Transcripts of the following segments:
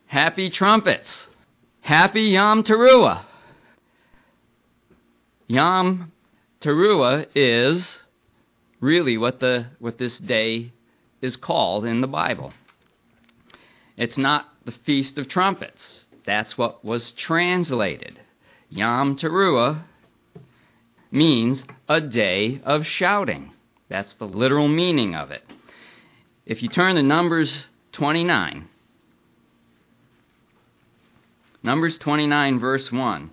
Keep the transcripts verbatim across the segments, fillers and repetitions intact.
Happy trumpets. Happy Yom Teruah. Yom Teruah is really what the what this day is called in the Bible. It's not the Feast of Trumpets. That's what was translated. Yom Teruah means a day of shouting. That's the literal meaning of it. If you turn to Numbers twenty-nine, Numbers twenty-nine, verse one.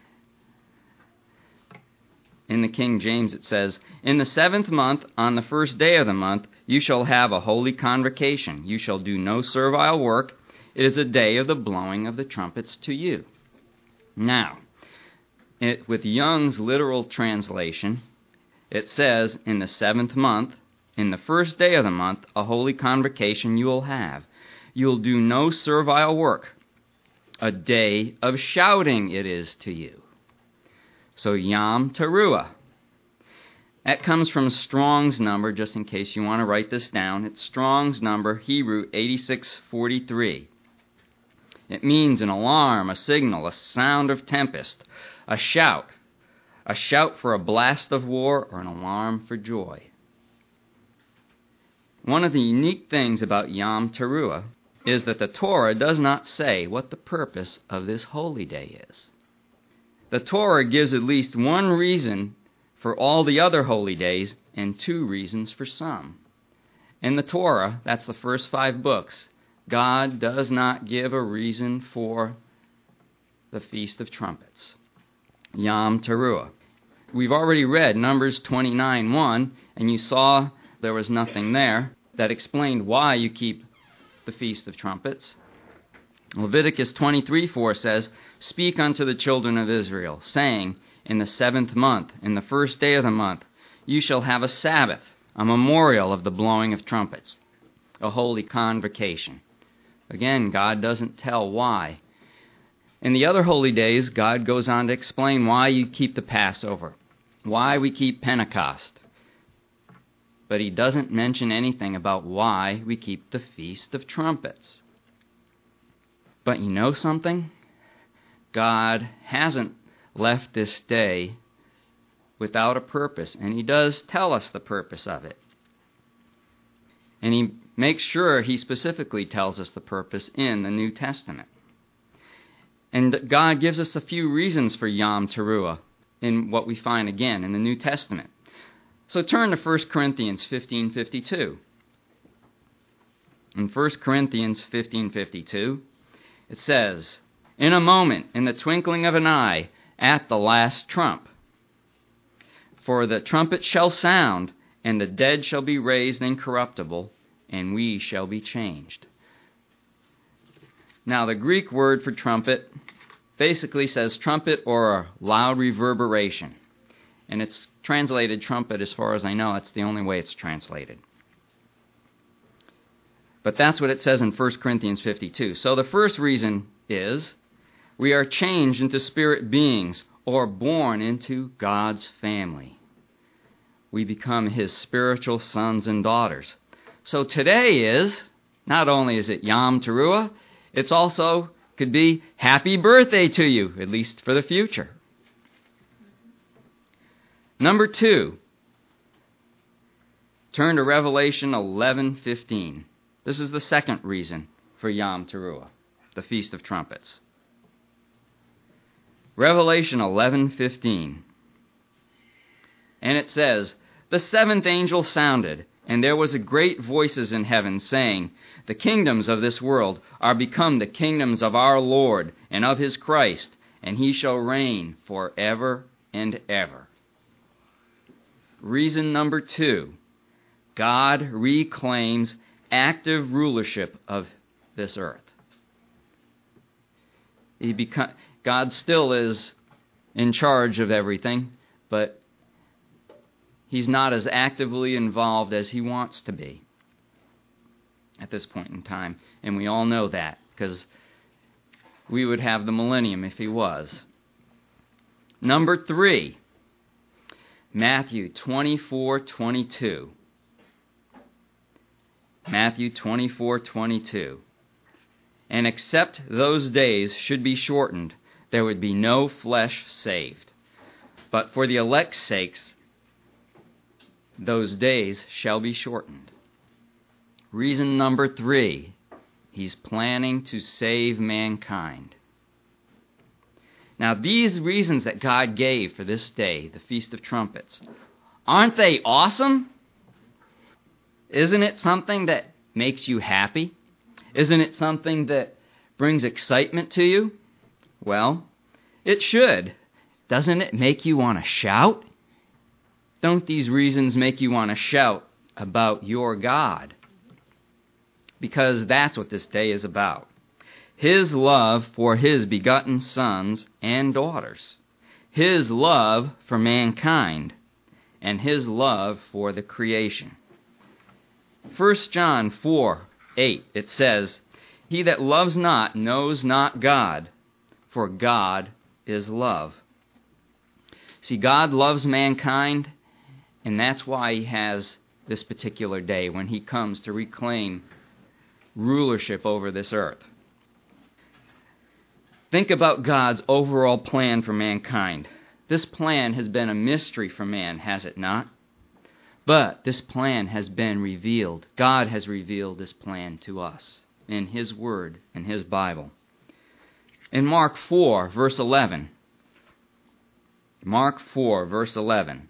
In the King James it says, "In the seventh month, on the first day of the month, you shall have a holy convocation. You shall do no servile work. It is a day of the blowing of the trumpets to you." Now, it, with Young's literal translation, it says, "In the seventh month, in the first day of the month, a holy convocation you will have. You will do no servile work. A day of shouting it is to you." So Yom Teruah. That comes from Strong's number, just in case you want to write this down. It's Strong's number, Hebrew eighty-six forty-three. It means an alarm, a signal, a sound of tempest, a shout, a shout for a blast of war, or an alarm for joy. One of the unique things about Yom Teruah is that the Torah does not say what the purpose of this holy day is. The Torah gives at least one reason for all the other holy days and two reasons for some. In the Torah, that's the first five books, God does not give a reason for the Feast of Trumpets, Yom Teruah. We've already read Numbers twenty-nine one, and you saw there was nothing there that explained why you keep the Feast of Trumpets. Leviticus twenty-three four says, "Speak unto the children of Israel, saying, in the seventh month, in the first day of the month, you shall have a Sabbath, a memorial of the blowing of trumpets, a holy convocation." Again, God doesn't tell why. In the other holy days, God goes on to explain why you keep the Passover, why we keep Pentecost. But he doesn't mention anything about why we keep the Feast of Trumpets. But you know something? God hasn't left this day without a purpose, and he does tell us the purpose of it. And he makes sure he specifically tells us the purpose in the New Testament. And God gives us a few reasons for Yom Teruah in what we find again in the New Testament. So turn to First Corinthians fifteen fifty-two. In First Corinthians fifteen fifty-two, it says, "In a moment, in the twinkling of an eye, at the last trump. For the trumpet shall sound, and the dead shall be raised incorruptible, and we shall be changed." Now, the Greek word for trumpet basically says trumpet or a loud reverberation. And it's translated trumpet as far as I know. That's the only way it's translated. But that's what it says in First Corinthians fifty-two. So the first reason is we are changed into spirit beings or born into God's family. We become his spiritual sons and daughters. So today is, not only is it Yom Teruah, it's also could be happy birthday to you, at least for the future. Number two, turn to Revelation eleven fifteen. This is the second reason for Yom Teruah, the Feast of Trumpets. Revelation eleven fifteen. And it says, "The seventh angel sounded, and there was a great voices in heaven saying, The kingdoms of this world are become the kingdoms of our Lord and of his Christ, and he shall reign forever and ever." Reason number two, God reclaims active rulership of this earth. He beco- God still is in charge of everything, but he's not as actively involved as he wants to be at this point in time. And we all know that, because we would have the millennium if he was. Number three, Matthew twenty-four twenty-two. Matthew twenty-four twenty-two. and except those days should be shortened, there would be no flesh saved. But for the elect's sakes, those days shall be shortened. Reason number three, he's planning to save mankind. Now, these reasons that God gave for this day, the Feast of Trumpets, aren't they awesome? Isn't it something that makes you happy? Isn't it something that brings excitement to you? Well, it should. Doesn't it make you want to shout? Don't these reasons make you want to shout about your God? Because that's what this day is about. His love for His begotten sons and daughters. His love for mankind. And His love for the creation. First John four eight, it says, "He that loves not knows not God, for God is love." See, God loves mankind, and that's why He has this particular day when He comes to reclaim rulership over this earth. Think about God's overall plan for mankind. This plan has been a mystery for man, has it not? But this plan has been revealed. God has revealed this plan to us in His Word and His Bible. In Mark four, verse eleven. Mark four, verse eleven.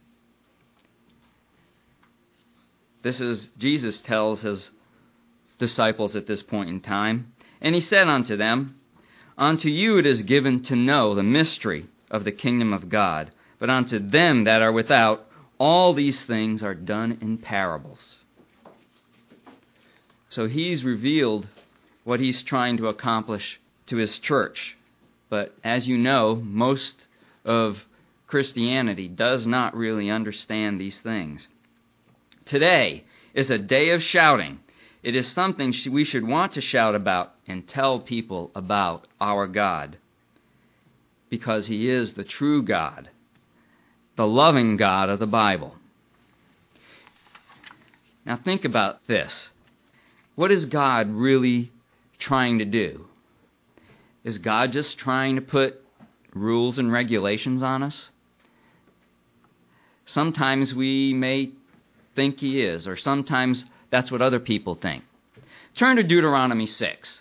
This is, Jesus tells His disciples at this point in time, "And He said unto them, Unto you it is given to know the mystery of the kingdom of God, but unto them that are without, all these things are done in parables." So He's revealed what He's trying to accomplish to His church. But as you know, most of Christianity does not really understand these things. Today is a day of shouting. It is something we should want to shout about and tell people about our God, because He is the true God, the loving God of the Bible. Now think about this. What is God really trying to do? Is God just trying to put rules and regulations on us? Sometimes we may think He is, or sometimes that's what other people think. Turn to Deuteronomy six.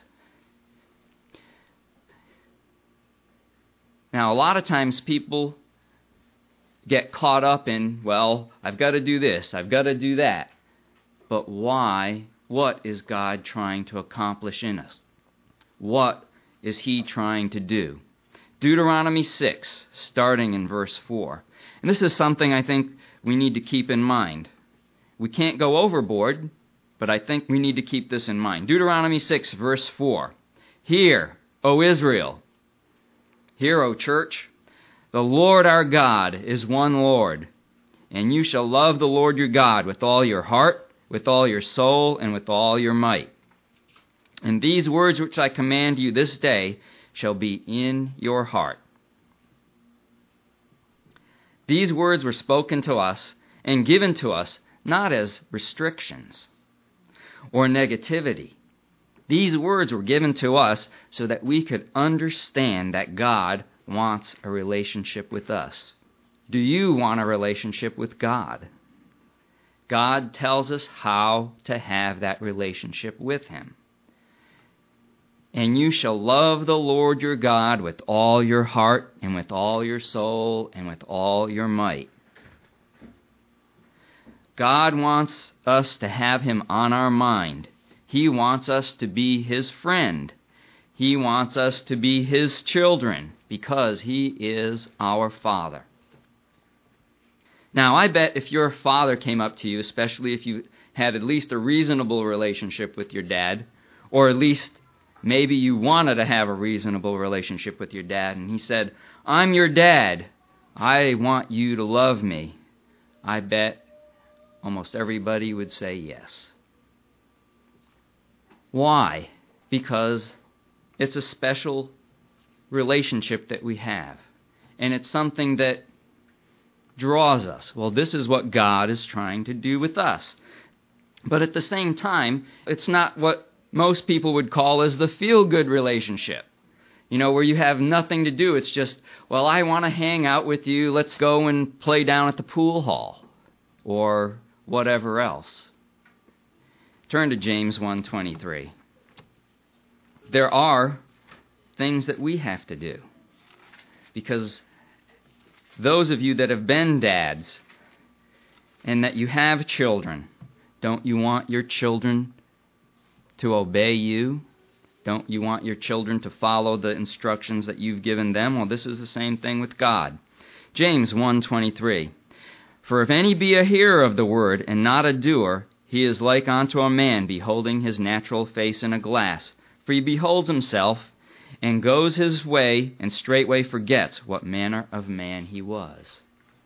Now, a lot of times people get caught up in, well, I've got to do this, I've got to do that. But why? What is God trying to accomplish in us? What is He trying to do? Deuteronomy six, starting in verse four. And this is something I think we need to keep in mind. We can't go overboard, but I think we need to keep this in mind. Deuteronomy six, verse four. "Hear, O Israel, hear, O church, the Lord our God is one Lord, and you shall love the Lord your God with all your heart, with all your soul, and with all your might. And these words which I command you this day shall be in your heart." These words were spoken to us and given to us not as restrictions or negativity. These words were given to us so that we could understand that God wants a relationship with us. Do you want a relationship with God? God tells us how to have that relationship with Him. "And you shall love the Lord your God with all your heart and with all your soul and with all your might." God wants us to have Him on our mind. He wants us to be His friend. He wants us to be His children because He is our Father. Now, I bet if your father came up to you, especially if you had at least a reasonable relationship with your dad, or at least maybe you wanted to have a reasonable relationship with your dad, and he said, "I'm your dad. I want you to love me." I bet almost everybody would say yes. Why? Because it's a special relationship that we have. And it's something that draws us. Well, this is what God is trying to do with us. But at the same time, it's not what most people would call as the feel-good relationship. You know, where you have nothing to do. It's just, well, I want to hang out with you. Let's go and play down at the pool hall or whatever else. Turn to James one twenty-three. There are things that we have to do. Because those of you that have been dads and that you have children, don't you want your children to obey you? Don't you want your children to follow the instructions that you've given them? Well, this is the same thing with God. James one twenty-three. For if any be a hearer of the word and not a doer, he is like unto a man beholding his natural face in a glass. For he beholds himself and goes his way and straightway forgets what manner of man he was.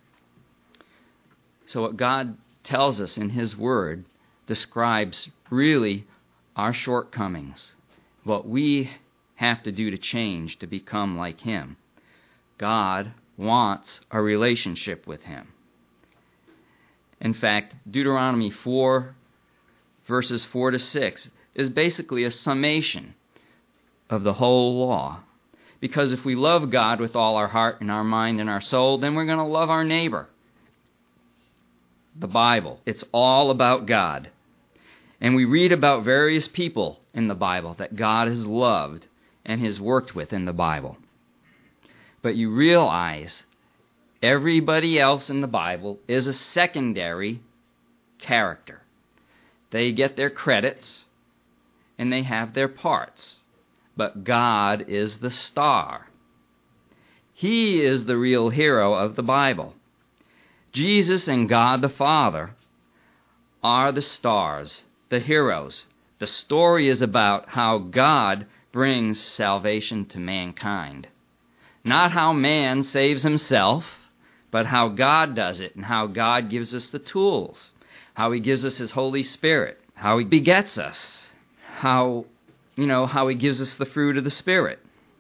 So what God tells us in his word describes really our shortcomings. What we have to do to change to become like him. God wants a relationship with him. In fact, Deuteronomy four, verses four to six, is basically a summation of the whole law. Because if we love God with all our heart and our mind and our soul, then we're going to love our neighbor. The Bible, it's all about God. And we read about various people in the Bible that God has loved and has worked with in the Bible. But you realize everybody else in the Bible is a secondary character. They get their credits and they have their parts. But God is the star. He is the real hero of the Bible. Jesus and God the Father are the stars, the heroes. The story is about how God brings salvation to mankind. Not how man saves himself, but how God does it and how God gives us the tools, how he gives us his Holy Spirit, how he begets us, how, you know, how he gives us the fruit of the Spirit.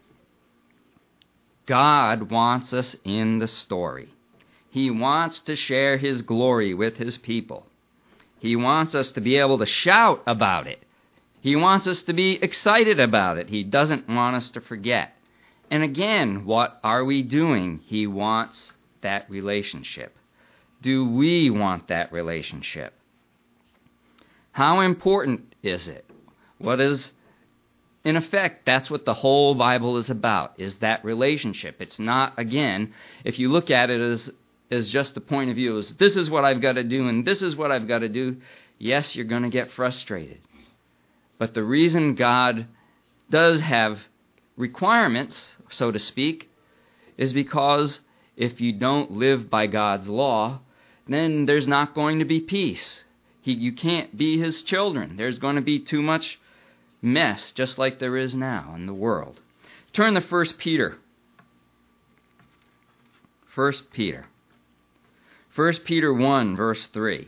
God wants us in the story. He wants to share his glory with his people. He wants us to be able to shout about it. He wants us to be excited about it. He doesn't want us to forget. And again, what are we doing? He wants that relationship. Do we want that relationship? How important is it? What is, in effect, that's what the whole Bible is about, is that relationship. It's not, again, if you look at it as is just the point of view is this is what I've got to do and this is what I've got to do, yes, you're going to get frustrated. But the reason God does have requirements, so to speak, is because if you don't live by God's law, then there's not going to be peace. He, you can't be his children. There's going to be too much mess, just like there is now in the world. Turn to First Peter. First Peter. First Peter one, verse three.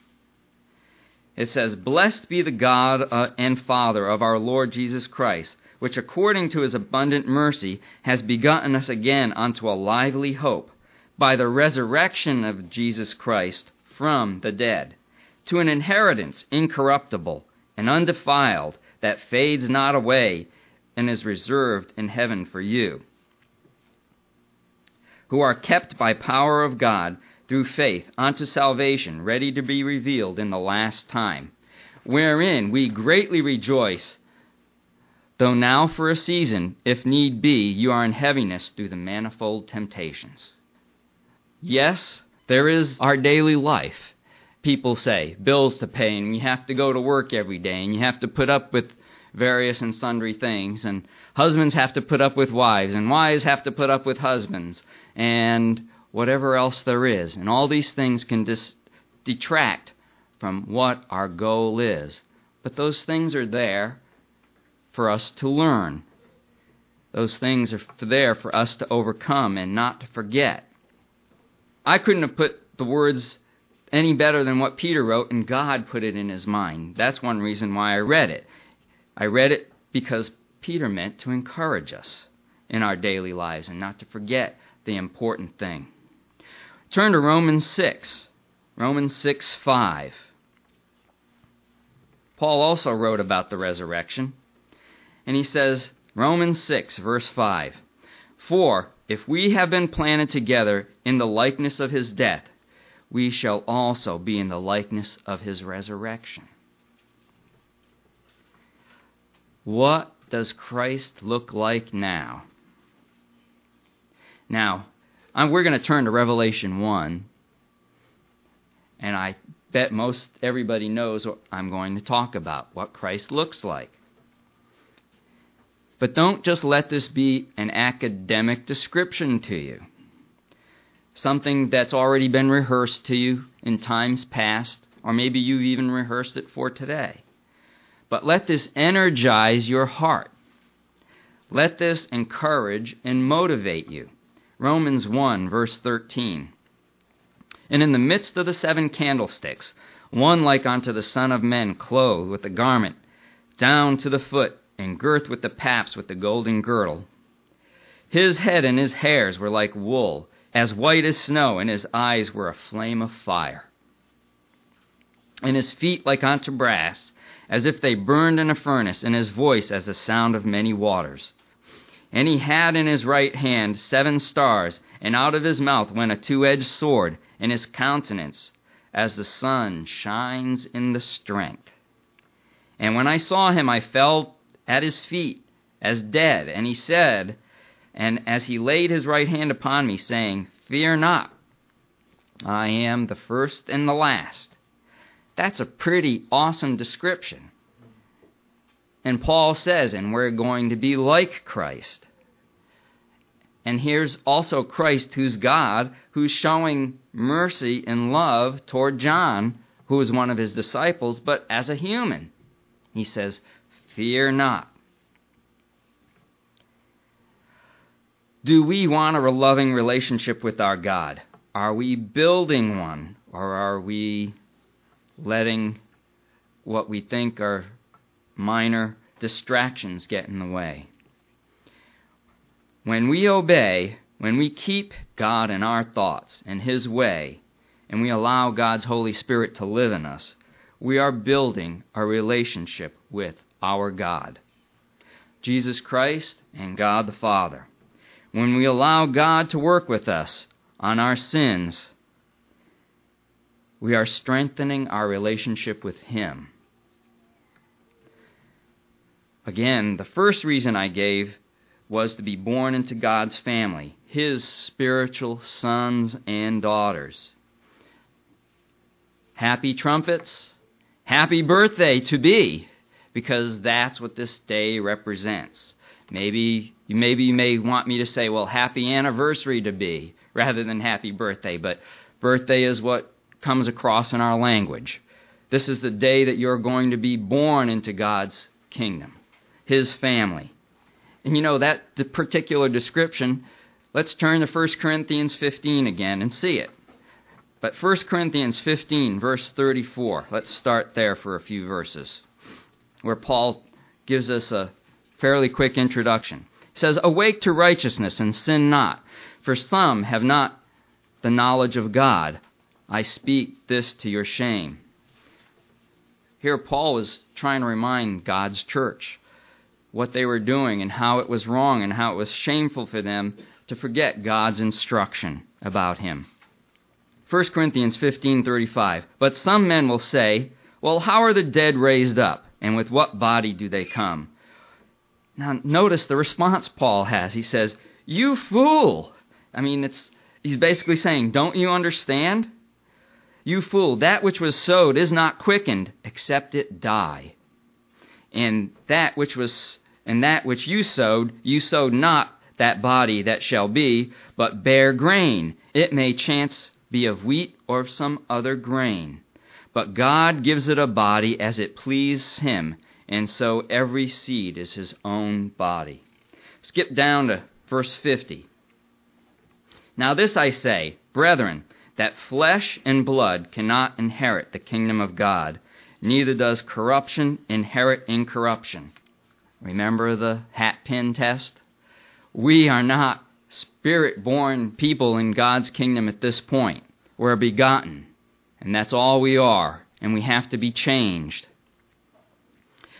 It says, Blessed be the God uh, and Father of our Lord Jesus Christ, which according to his abundant mercy has begotten us again unto a lively hope, by the resurrection of Jesus Christ from the dead, to an inheritance incorruptible and undefiled, that fades not away, and is reserved in heaven for you, who are kept by power of God, through faith unto salvation, ready to be revealed in the last time, wherein we greatly rejoice, though now for a season, if need be, you are in heaviness through the manifold temptations. Yes, there is our daily life. People say, bills to pay, and you have to go to work every day, and you have to put up with various and sundry things, and husbands have to put up with wives, and wives have to put up with husbands, and whatever else there is. And all these things can dis- detract from what our goal is. But those things are there for us to learn. Those things are there for us to overcome and not to forget. I couldn't have put the words any better than what Peter wrote, and God put it in his mind. That's one reason why I read it. I read it because Peter meant to encourage us in our daily lives and not to forget the important thing. Turn to Romans six. Romans six, five. Paul also wrote about the resurrection. And he says, Romans six, verse five, "For if we have been planted together in the likeness of his death, we shall also be in the likeness of his resurrection." What does Christ look like now? Now, we're going to turn to Revelation one, and I bet most everybody knows what I'm going to talk about, what Christ looks like. But don't just let this be an academic description to you, something that's already been rehearsed to you in times past, or maybe you've even rehearsed it for today. But let this energize your heart. Let this encourage and motivate you. Romans one, verse thirteen. "And in the midst of the seven candlesticks, one like unto the Son of Men, clothed with a garment down to the foot, and girt with the paps with the golden girdle. His head and his hairs were like wool, as white as snow, and his eyes were a flame of fire. And his feet like unto brass, as if they burned in a furnace, and his voice as the sound of many waters. And he had in his right hand seven stars, and out of his mouth went a two-edged sword, and his countenance as the sun shines in the strength. And when I saw him, I fell at his feet as dead. And he said, and as he laid his right hand upon me, saying, Fear not, I am the first and the last." That's a pretty awesome description. And Paul says, and we're going to be like Christ. And here's also Christ, who's God, who's showing mercy and love toward John, who is one of his disciples, but as a human. He says, "Fear not." Do we want a loving relationship with our God? Are we building one, or are we letting what we think are minor distractions get in the way? When we obey, when we keep God in our thoughts and his way, and we allow God's Holy Spirit to live in us, we are building a relationship with our God, Jesus Christ and God the Father. When we allow God to work with us on our sins, we are strengthening our relationship with him. Again, the first reason I gave was to be born into God's family, his spiritual sons and daughters. Happy trumpets, happy birthday to be, because that's what this day represents. Maybe, maybe you may want me to say, well, happy anniversary to be, rather than happy birthday, but birthday is what comes across in our language. This is the day that you're going to be born into God's kingdom, his family. And you know, that particular description, let's turn to First Corinthians fifteen again and see it. But First Corinthians fifteen, verse thirty-four, let's start there for a few verses, where Paul gives us a fairly quick introduction. He says, "Awake to righteousness and sin not, for some have not the knowledge of God. I speak this to your shame." Here Paul was trying to remind God's church what they were doing and how it was wrong and how it was shameful for them to forget God's instruction about him. First Corinthians fifteen thirty-five, "But some men will say, well, how are the dead raised up, and with what body do they come?" Now notice the response Paul has. He says, "You fool." I mean, it's he's basically saying, don't you understand? "You fool, that which was sowed is not quickened, except it die. And that which was, and that which you sowed, you sowed not that body that shall be, but bare grain. It may chance be of wheat or of some other grain. But God gives it a body as it pleases him, and so every seed is his own body." Skip down to verse fifty. "Now this I say, brethren, that flesh and blood cannot inherit the kingdom of God, neither does corruption inherit incorruption." Remember the hat pin test? We are not spirit-born people in God's kingdom at this point. We're begotten, and that's all we are, and we have to be changed.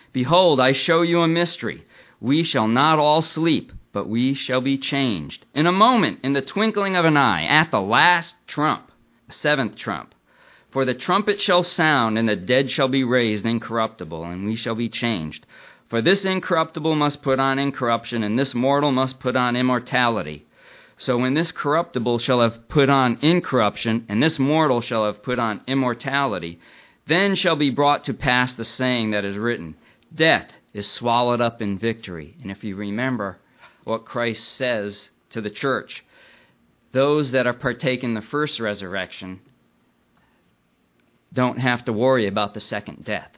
Behold, I show you a mystery. We shall not all sleep, but we shall be changed. In a moment, in the twinkling of an eye, at the last trump, the seventh trump. For the trumpet shall sound, and the dead shall be raised incorruptible, and we shall be changed. For this incorruptible must put on incorruption, and this mortal must put on immortality. So when this corruptible shall have put on incorruption, and this mortal shall have put on immortality, then shall be brought to pass the saying that is written, Death is swallowed up in victory. And if you remember what Christ says to the church, those that are partaking the first resurrection don't have to worry about the second death.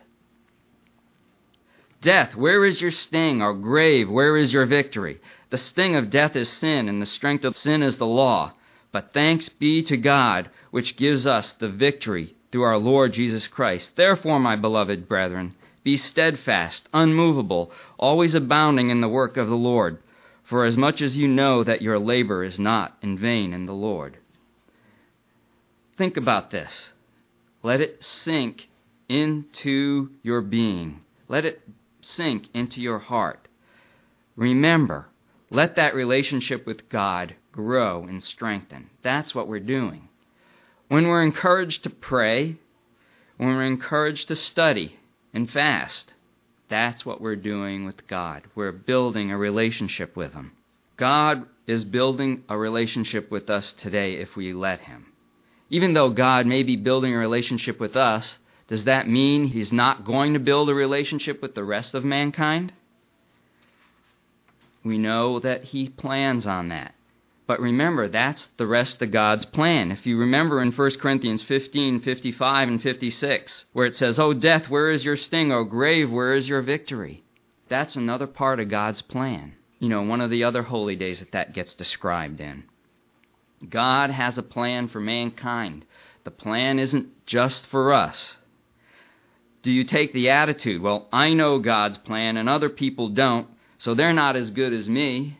Death, where is your sting? Or grave, where is your victory? The sting of death is sin, and the strength of sin is the law. But thanks be to God, which gives us the victory through our Lord Jesus Christ. Therefore, my beloved brethren, be steadfast, unmovable, always abounding in the work of the Lord, for as much as you know that your labor is not in vain in the Lord. Think about this. Let it sink into your being. Let it sink into your heart. Remember, let that relationship with God grow and strengthen. That's what we're doing. When we're encouraged to pray, when we're encouraged to study and fast, that's what we're doing with God. We're building a relationship with Him. God is building a relationship with us today if we let Him. Even though God may be building a relationship with us, does that mean He's not going to build a relationship with the rest of mankind? We know that He plans on that. But remember, that's the rest of God's plan. If you remember in First Corinthians fifteen, fifty-five, and fifty-six, where it says, O death, where is your sting? O grave, where is your victory? That's another part of God's plan. You know, one of the other holy days that that gets described in. God has a plan for mankind. The plan isn't just for us. Do you take the attitude, well, I know God's plan and other people don't, so they're not as good as me?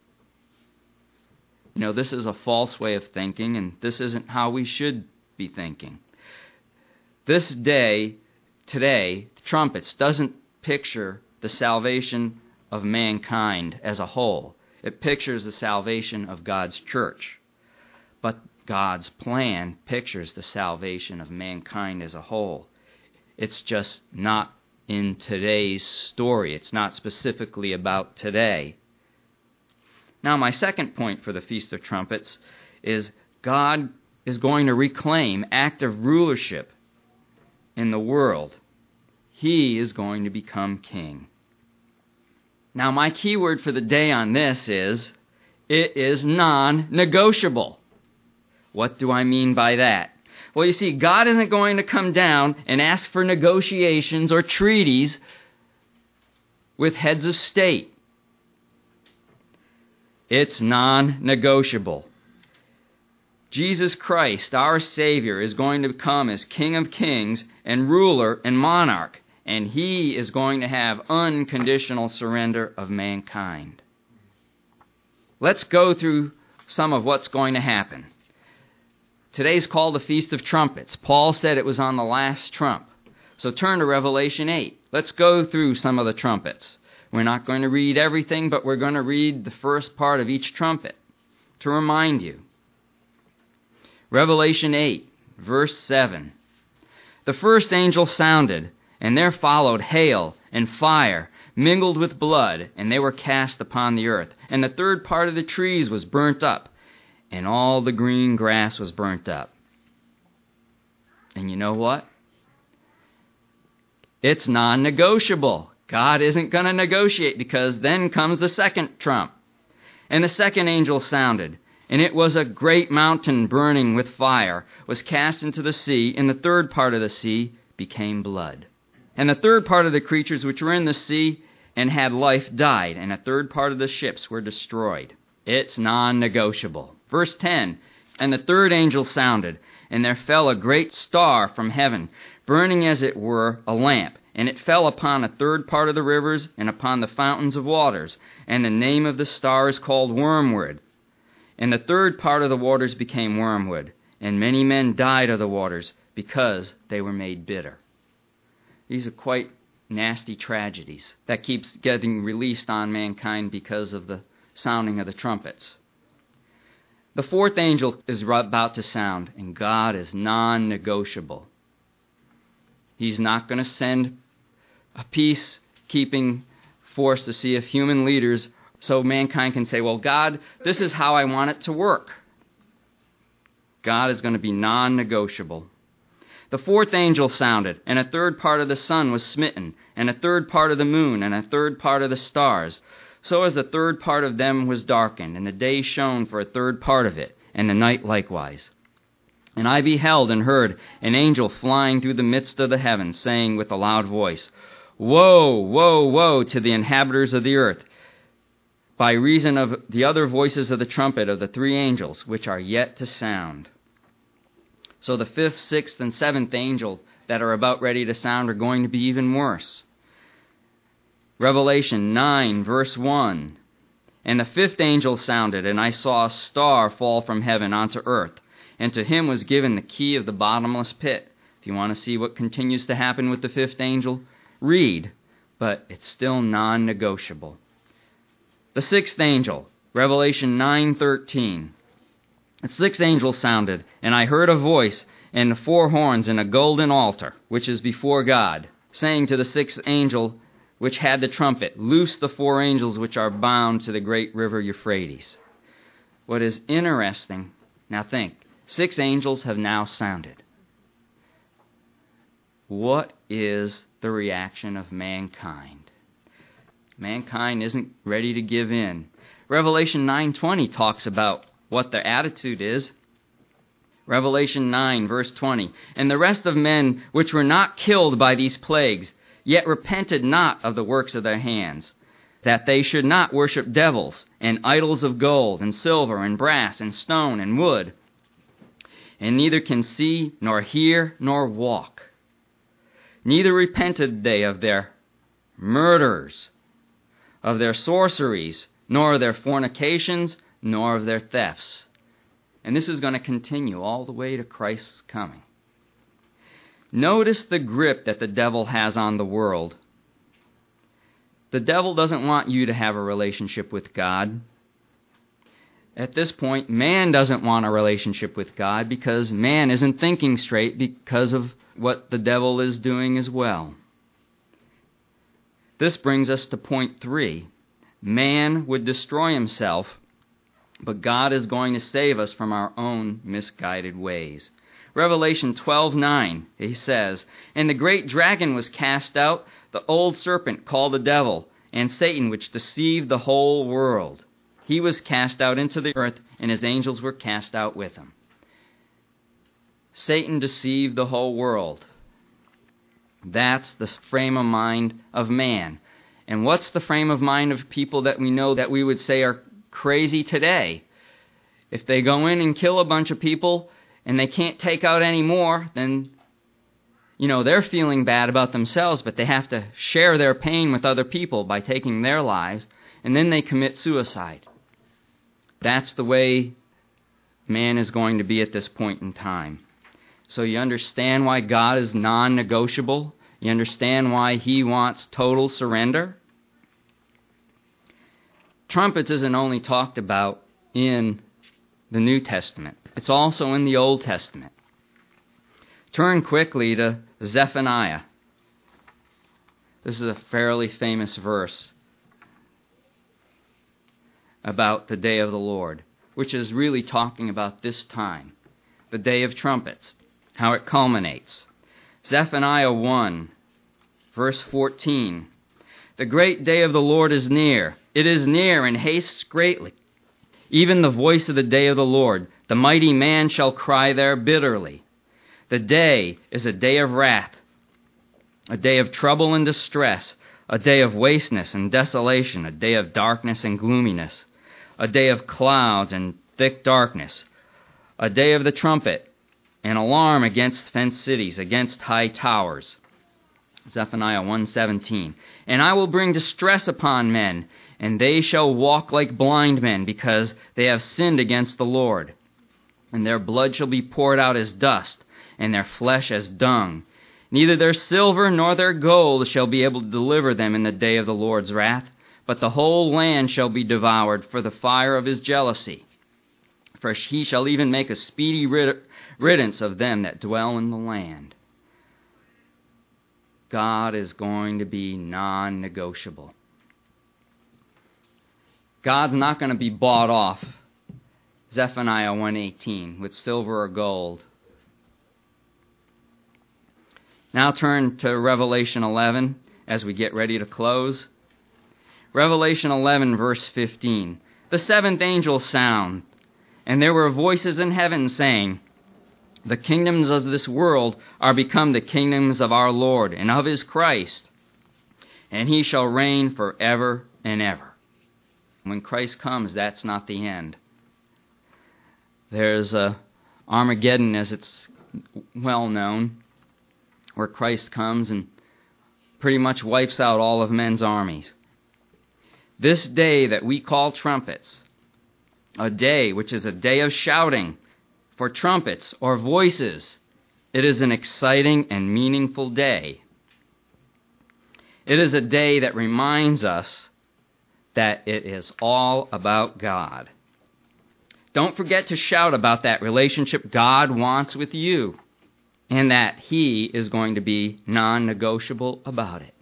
You know, this is a false way of thinking, and this isn't how we should be thinking. This day, today, the trumpets doesn't picture the salvation of mankind as a whole. It pictures the salvation of God's church. But God's plan pictures the salvation of mankind as a whole. It's just not in today's story. It's not specifically about today. Now, my second point for the Feast of Trumpets is God is going to reclaim active rulership in the world. He is going to become king. Now, my key word for the day on this is, it is non-negotiable. What do I mean by that? Well, you see, God isn't going to come down and ask for negotiations or treaties with heads of state. It's non-negotiable. Jesus Christ, our Savior, is going to come as King of Kings and ruler and monarch, and He is going to have unconditional surrender of mankind. Let's go through some of what's going to happen. Today's called the Feast of Trumpets. Paul said it was on the last trump. So turn to Revelation eight. Let's go through some of the trumpets. We're not going to read everything, but we're going to read the first part of each trumpet to remind you. Revelation eight, verse seven. The first angel sounded, and there followed hail and fire, mingled with blood, and they were cast upon the earth. And the third part of the trees was burnt up, and all the green grass was burnt up. And you know what? It's non-negotiable. God isn't going to negotiate, because then comes the second trump. And the second angel sounded, and it was a great mountain burning with fire, was cast into the sea, and the third part of the sea became blood. And the third part of the creatures which were in the sea and had life died, and a third part of the ships were destroyed. It's non-negotiable. Verse ten, and the third angel sounded, and there fell a great star from heaven, burning as it were a lamp, and it fell upon a third part of the rivers and upon the fountains of waters, and the name of the star is called Wormwood. And the third part of the waters became wormwood, and many men died of the waters, because they were made bitter. These are quite nasty tragedies that keeps getting released on mankind because of the sounding of the trumpets. The fourth angel is about to sound, and God is non-negotiable. He's not going to send a peacekeeping force to see if human leaders, so mankind can say, well, God, this is how I want it to work. God is going to be non-negotiable. The fourth angel sounded, and a third part of the sun was smitten, and a third part of the moon, and a third part of the stars. So as the third part of them was darkened, and the day shone for a third part of it, and the night likewise. And I beheld and heard an angel flying through the midst of the heavens, saying with a loud voice, Woe, woe, woe to the inhabitants of the earth, by reason of the other voices of the trumpet of the three angels, which are yet to sound. So the fifth, sixth, and seventh angel that are about ready to sound are going to be even worse. Revelation nine, verse one. And the fifth angel sounded, and I saw a star fall from heaven onto earth, and to him was given the key of the bottomless pit. If you want to see what continues to happen with the fifth angel, read, but it's still non-negotiable. The sixth angel, Revelation nine thirteen. The sixth angel sounded, and I heard a voice and the four horns and a golden altar, which is before God, saying to the sixth angel which had the trumpet, Loose the four angels which are bound to the great river Euphrates. What is interesting, now think, six angels have now sounded. What is the reaction of mankind? Mankind isn't ready to give in. Revelation nine twenty talks about what their attitude is. Revelation nine, verse twenty. And the rest of men which were not killed by these plagues, yet repented not of the works of their hands, that they should not worship devils, and idols of gold, and silver, and brass, and stone, and wood, and neither can see, nor hear, nor walk. Neither repented they of their murders, of their sorceries, nor of their fornications, nor of their thefts. And this is going to continue all the way to Christ's coming. Notice the grip that the devil has on the world. The devil doesn't want you to have a relationship with God. At this point, man doesn't want a relationship with God because man isn't thinking straight because of what the devil is doing as well. This brings us to point three. Man would destroy himself, but God is going to save us from our own misguided ways. Revelation twelve nine, he says, And the great dragon was cast out, the old serpent called the devil, and Satan, which deceived the whole world. He was cast out into the earth, and his angels were cast out with him. Satan deceived the whole world. That's the frame of mind of man. And what's the frame of mind of people that we know that we would say are crazy today? If they go in and kill a bunch of people and they can't take out any more, then, you know, they're feeling bad about themselves, but they have to share their pain with other people by taking their lives, and then they commit suicide. That's the way man is going to be at this point in time. So you understand why God is non-negotiable? You understand why he wants total surrender? Trumpets isn't only talked about in the New Testament. It's also in the Old Testament. Turn quickly to Zephaniah. This is a fairly famous verse about the day of the Lord, which is really talking about this time, the day of trumpets, how it culminates. Zephaniah one, verse fourteen. The great day of the Lord is near. It is near and hastes greatly. Even the voice of the day of the Lord. The mighty man shall cry there bitterly. The day is a day of wrath, a day of trouble and distress, a day of wasteness and desolation, a day of darkness and gloominess, a day of clouds and thick darkness, a day of the trumpet, an alarm against fenced cities, against high towers. Zephaniah one seventeen. And I will bring distress upon men, and they shall walk like blind men, because they have sinned against the Lord. And their blood shall be poured out as dust, and their flesh as dung. Neither their silver nor their gold shall be able to deliver them in the day of the Lord's wrath, but the whole land shall be devoured for the fire of his jealousy. For he shall even make a speedy rid- riddance of them that dwell in the land. God is going to be non-negotiable. God's not going to be bought off, Zephaniah one eighteen, with silver or gold. Now turn to Revelation eleven as we get ready to close. Revelation eleven, verse fifteen. The seventh angel sounded, and there were voices in heaven saying, the kingdoms of this world are become the kingdoms of our Lord and of his Christ, and he shall reign forever and ever. When Christ comes, that's not the end. There's uh, Armageddon, as it's well known, where Christ comes and pretty much wipes out all of men's armies. This day that we call trumpets, a day which is a day of shouting for trumpets or voices, it is an exciting and meaningful day. It is a day that reminds us that it is all about God. Don't forget to shout about that relationship God wants with you, and that he is going to be non-negotiable about it.